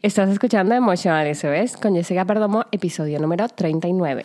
Estás escuchando Emotional SOS con Jessica Perdomo, episodio número 39.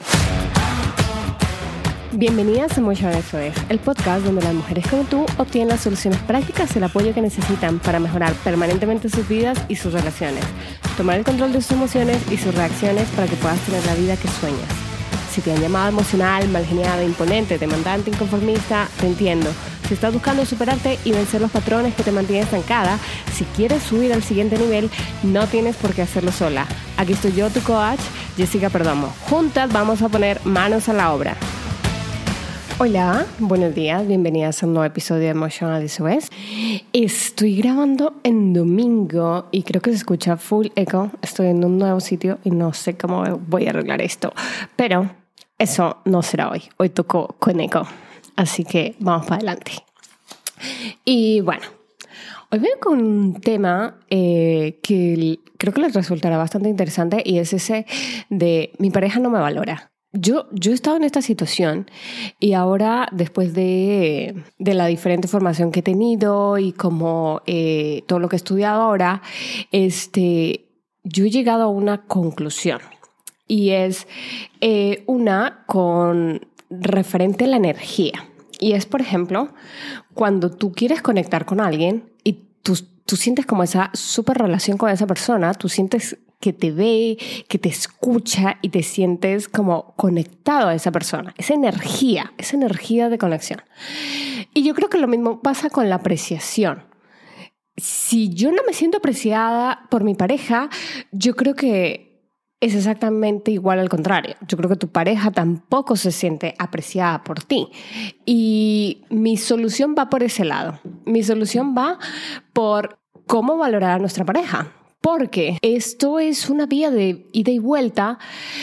Bienvenidas a Emotional SOS, el podcast donde las mujeres como tú obtienen las soluciones prácticas y el apoyo que necesitan para mejorar permanentemente sus vidas y sus relaciones, tomar el control de sus emociones y sus reacciones para que puedas tener la vida que sueñas. Si te han llamado emocional, malgeniada, imponente, demandante, inconformista, te entiendo. Si estás buscando superarte y vencer los patrones que te mantienen estancada, si quieres subir al siguiente nivel, no tienes por qué hacerlo sola. Aquí estoy yo, tu coach, Jessica Perdomo. Juntas vamos a poner manos a la obra. Hola, buenos días, bienvenidas a un nuevo episodio de Emotional SOS. Estoy grabando en domingo y creo que se escucha full eco. Estoy en un nuevo sitio y no sé cómo voy a arreglar esto, pero eso no será hoy. Hoy tocó con eco, así que vamos para adelante. Y bueno, hoy vengo con un tema que creo que les resultará bastante interesante y es ese de mi pareja no me valora. Yo he estado en esta situación y ahora, después de la diferente formación que he tenido y como todo lo que he estudiado ahora, yo he llegado a una conclusión y es una con referente a la energía. Y es, por ejemplo, cuando tú quieres conectar con alguien y tú sientes como esa súper relación con esa persona, tú sientes que te ve, que te escucha y te sientes como conectado a esa persona. Esa energía de conexión. Y yo creo que lo mismo pasa con la apreciación. Si yo no me siento apreciada por mi pareja, yo creo que es exactamente igual al contrario. Yo creo que tu pareja tampoco se siente apreciada por ti. Y mi solución va por ese lado. Mi solución va por cómo valorar a nuestra pareja. Porque esto es una vía de ida y vuelta,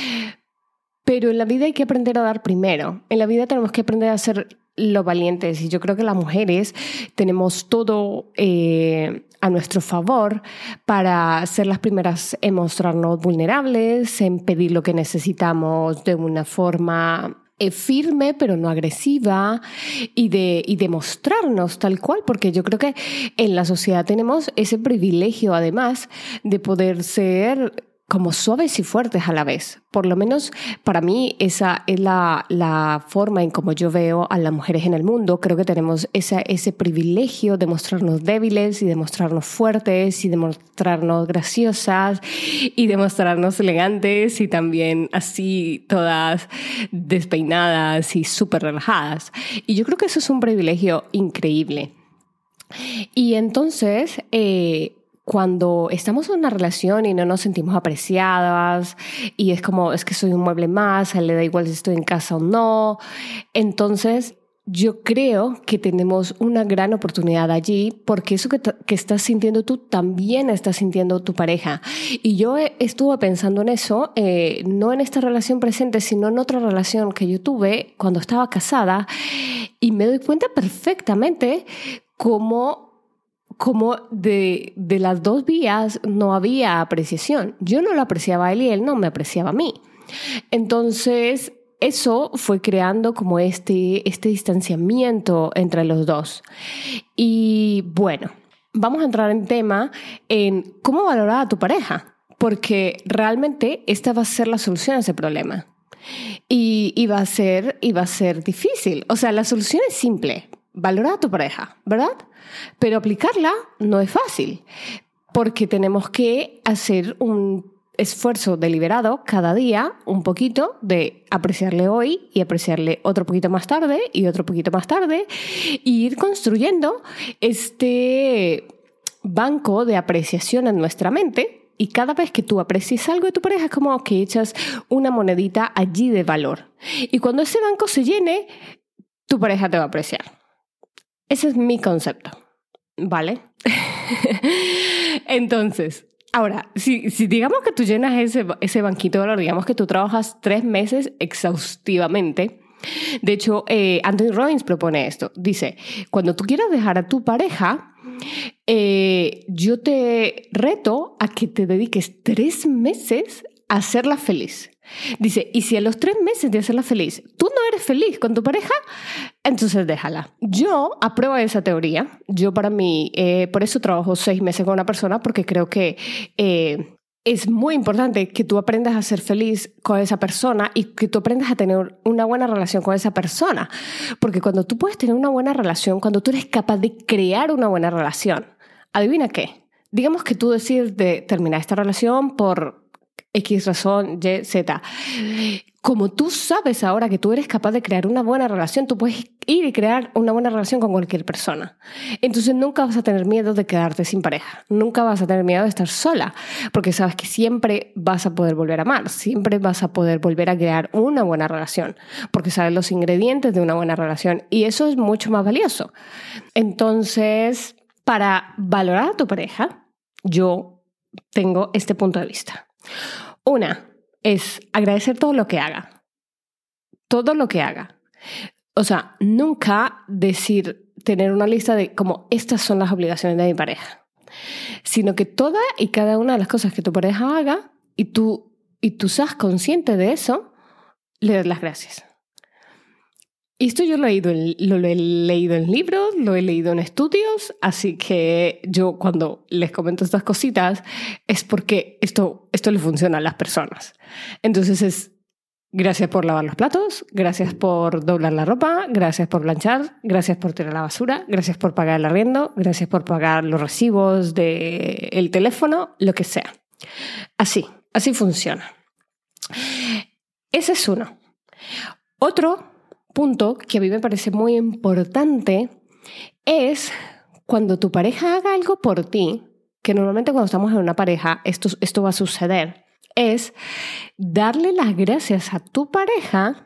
pero en la vida hay que aprender a dar primero. En la vida tenemos que aprender a ser lo valientes y yo creo que las mujeres tenemos todo a nuestro favor para ser las primeras en mostrarnos vulnerables, en pedir lo que necesitamos de una forma firme pero no agresiva y de mostrarnos tal cual, porque yo creo que en la sociedad tenemos ese privilegio además de poder ser como suaves y fuertes a la vez. Por lo menos para mí esa es la forma en como yo veo a las mujeres en el mundo. Creo que tenemos ese privilegio de mostrarnos débiles y de mostrarnos fuertes y de mostrarnos graciosas y de mostrarnos elegantes y también así todas despeinadas y súper relajadas. Y yo creo que eso es un privilegio increíble. Y entonces cuando estamos en una relación y no nos sentimos apreciadas y es como, es que soy un mueble más, a él le da igual si estoy en casa o no, entonces yo creo que tenemos una gran oportunidad allí porque eso que estás sintiendo tú también está sintiendo tu pareja. Y yo estuve pensando en eso, no en esta relación presente, sino en otra relación que yo tuve cuando estaba casada y me doy cuenta perfectamente cómo de las dos vías no había apreciación. Yo no lo apreciaba a él y él no me apreciaba a mí. Entonces, eso fue creando como este distanciamiento entre los dos. Y bueno, vamos a entrar en tema en cómo valorar a tu pareja, porque realmente esta va a ser la solución a ese problema. Y va a ser difícil. O sea, la solución es simple. Valorar a tu pareja, ¿verdad? Pero aplicarla no es fácil, porque tenemos que hacer un esfuerzo deliberado cada día, un poquito de apreciarle hoy y apreciarle otro poquito más tarde y otro poquito más tarde, y ir construyendo este banco de apreciación en nuestra mente. Y cada vez que tú aprecies algo de tu pareja es como que echas una monedita allí de valor. Y cuando ese banco se llene, tu pareja te va a apreciar. Ese es mi concepto, ¿vale? Entonces, ahora, si digamos que tú llenas ese banquito de valor, digamos que tú trabajas 3 meses exhaustivamente. De hecho, Anthony Robbins propone esto. Dice, cuando tú quieras dejar a tu pareja, yo te reto a que te dediques 3 meses a hacerla feliz. Dice, y si a los 3 meses de hacerla feliz tú no eres feliz con tu pareja, entonces déjala. Yo apruebo esa teoría. Yo para mí, por eso trabajo 6 meses con una persona, porque creo que es muy importante que tú aprendas a ser feliz con esa persona y que tú aprendas a tener una buena relación con esa persona. Porque cuando tú puedes tener una buena relación, cuando tú eres capaz de crear una buena relación, adivina qué. Digamos que tú decides de terminar esta relación por X razón, Y, Z. Como tú sabes ahora que tú eres capaz de crear una buena relación, tú puedes ir y crear una buena relación con cualquier persona. Entonces nunca vas a tener miedo de quedarte sin pareja. Nunca vas a tener miedo de estar sola, porque sabes que siempre vas a poder volver a amar, siempre vas a poder volver a crear una buena relación, porque sabes los ingredientes de una buena relación y eso es mucho más valioso. Entonces, para valorar a tu pareja, yo tengo este punto de vista. Una es agradecer todo lo que haga. Todo lo que haga. O sea, nunca tener una lista de como estas son las obligaciones de mi pareja, sino que toda y cada una de las cosas que tu pareja haga y tú seas consciente de eso, le das las gracias. Y esto yo lo he leído en libros, lo he leído en estudios, así que yo cuando les comento estas cositas es porque esto le funciona a las personas. Entonces es gracias por lavar los platos, gracias por doblar la ropa, gracias por planchar, gracias por tirar la basura, gracias por pagar el arriendo, gracias por pagar los recibos del teléfono, lo que sea. Así funciona. Ese es uno. Otro punto que a mí me parece muy importante es cuando tu pareja haga algo por ti, que normalmente cuando estamos en una pareja esto va a suceder, es darle las gracias a tu pareja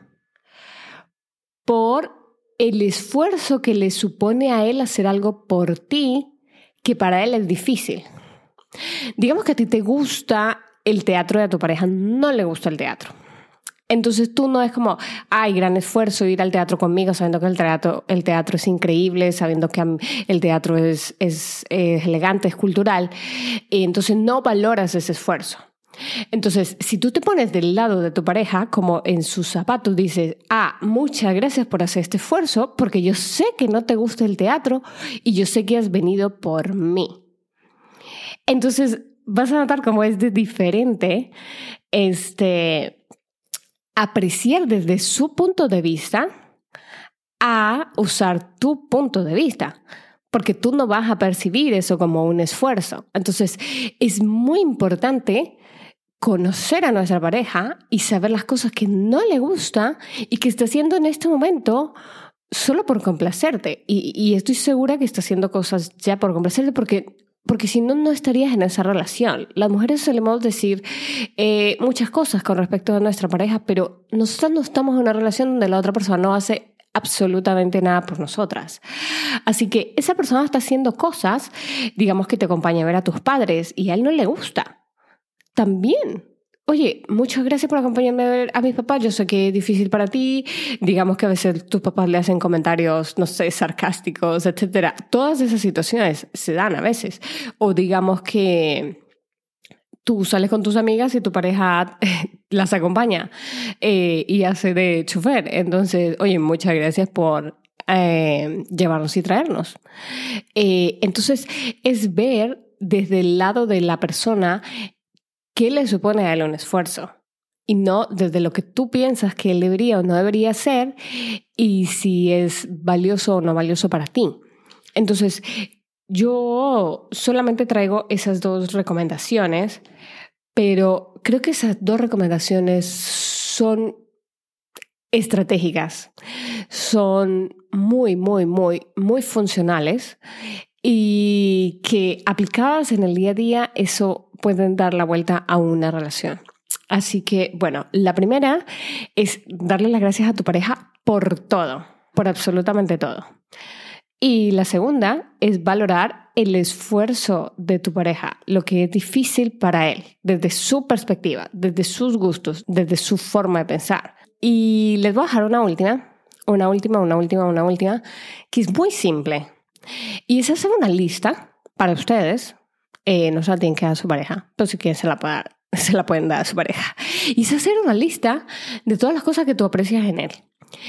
por el esfuerzo que le supone a él hacer algo por ti que para él es difícil. Digamos que a ti te gusta el teatro y a tu pareja no le gusta el teatro. Entonces tú no es como, ay, gran esfuerzo ir al teatro conmigo sabiendo que el teatro es increíble, sabiendo que el teatro es elegante, es cultural, y entonces no valoras ese esfuerzo. Entonces, si tú te pones del lado de tu pareja, como en sus zapatos, dices, muchas gracias por hacer este esfuerzo, porque yo sé que no te gusta el teatro y yo sé que has venido por mí. Entonces, vas a notar cómo es de diferente apreciar desde su punto de vista a usar tu punto de vista, porque tú no vas a percibir eso como un esfuerzo. Entonces, es muy importante conocer a nuestra pareja y saber las cosas que no le gusta y que está haciendo en este momento solo por complacerte. Y estoy segura que está haciendo cosas ya por complacerte porque si no, no estarías en esa relación. Las mujeres solemos decir muchas cosas con respecto a nuestra pareja, pero nosotras no estamos en una relación donde la otra persona no hace absolutamente nada por nosotras. Así que esa persona está haciendo cosas, digamos que te acompaña a ver a tus padres y a él no le gusta. También. Oye, muchas gracias por acompañarme a ver a mis papás. Yo sé que es difícil para ti. Digamos que a veces tus papás le hacen comentarios, no sé, sarcásticos, etcétera. Todas esas situaciones se dan a veces. O digamos que tú sales con tus amigas y tu pareja las acompaña y hace de chofer. Entonces, oye, muchas gracias por llevarnos y traernos. Entonces, es ver desde el lado de la persona qué le supone a él un esfuerzo y no desde lo que tú piensas que él debería o no debería hacer y si es valioso o no valioso para ti. Entonces, yo solamente traigo esas dos recomendaciones, pero creo que esas dos recomendaciones son estratégicas, son muy, muy, muy, muy funcionales y que aplicadas en el día a día, eso pueden dar la vuelta a una relación. Así que, bueno, la primera es darle las gracias a tu pareja por todo, por absolutamente todo. Y la segunda es valorar el esfuerzo de tu pareja, lo que es difícil para él, desde su perspectiva, desde sus gustos, desde su forma de pensar. Y les voy a dejar una última, que es muy simple. Y es hacer una lista para ustedes. No se la tienen que dar a su pareja, pero si quieren se la pueden dar a su pareja. Y es hacer una lista de todas las cosas que tú aprecias en él.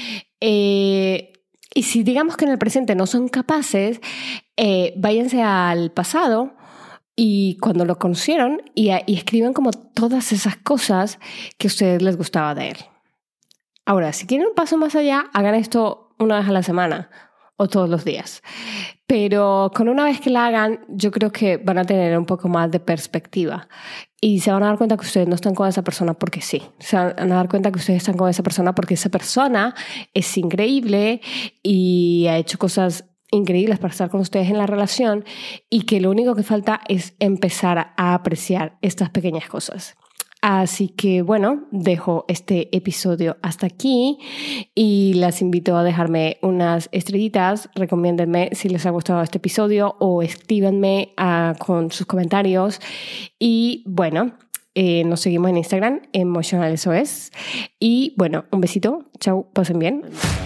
Y si digamos que en el presente no son capaces, váyanse al pasado y cuando lo conocieron y escriben como todas esas cosas que a ustedes les gustaba de él. Ahora, si quieren un paso más allá, hagan esto una vez a la semana o todos los días. Pero con una vez que la hagan, yo creo que van a tener un poco más de perspectiva y se van a dar cuenta que ustedes no están con esa persona porque sí. Se van a dar cuenta que ustedes están con esa persona porque esa persona es increíble y ha hecho cosas increíbles para estar con ustedes en la relación y que lo único que falta es empezar a apreciar estas pequeñas cosas. Así que bueno, dejo este episodio hasta aquí y las invito a dejarme unas estrellitas, recomiéndenme si les ha gustado este episodio o escríbanme con sus comentarios y bueno, nos seguimos en Instagram, EmotionalSOS y bueno, un besito, chao, pasen bien.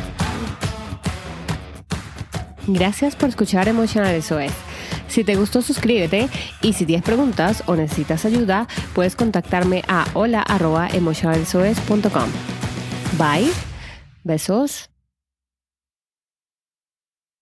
Gracias por escuchar SOS. Si te gustó, suscríbete y si tienes preguntas o necesitas ayuda, puedes contactarme a hola@emotionalsos.com. Bye. Besos.